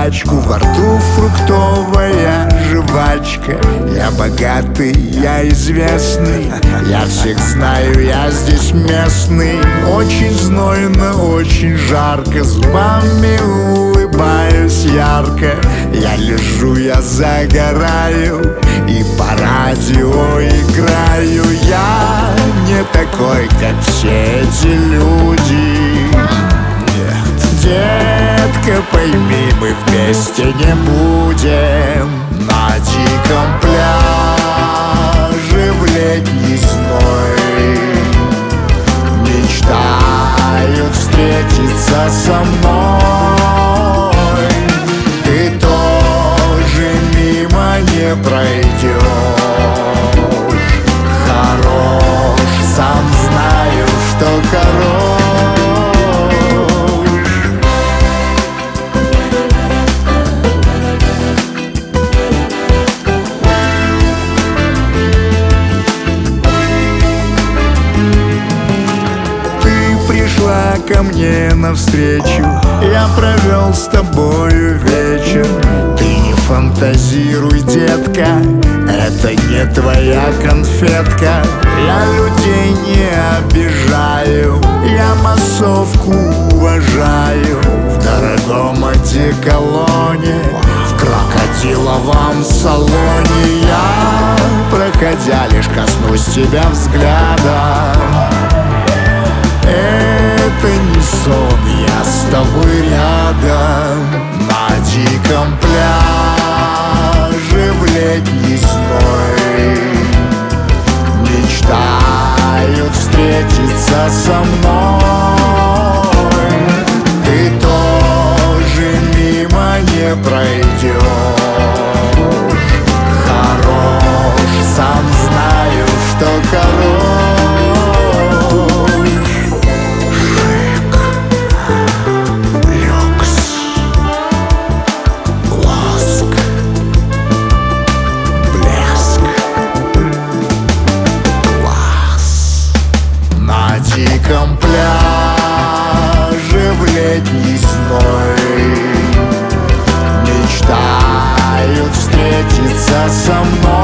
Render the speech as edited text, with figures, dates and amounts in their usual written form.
пачку, во рту фруктовая жвачка. Я богатый, я известный, я всех знаю, я здесь местный. Очень знойно, очень жарко, зубами улыбаюсь ярко. Я лежу, я загораю и по радио играю. Я не такой, как все эти люди. Нет, детка, пойми, мы вместе не будем на диком пляже в летний зной. Мечтаю встретиться со мной. Ты тоже мимо не пройдешь. Хорош, сам знаю, что хорош. Ко мне навстречу, я провел с тобою вечер. Ты не фантазируй, детка, это не твоя конфетка. Я людей не обижаю, я массовку уважаю. В дорогом одеколоне, в крокодиловом салоне я, проходя, лишь коснусь тебя взглядом. Это не сон, я с тобой рядом на диком пляже в летний зной. Мечтаю встретиться со мной. Ты тоже мимо не пройдешь. Хорош, сам знаю, что хорош. На диком пляже в летний зной. Мечтаю встретиться со мной.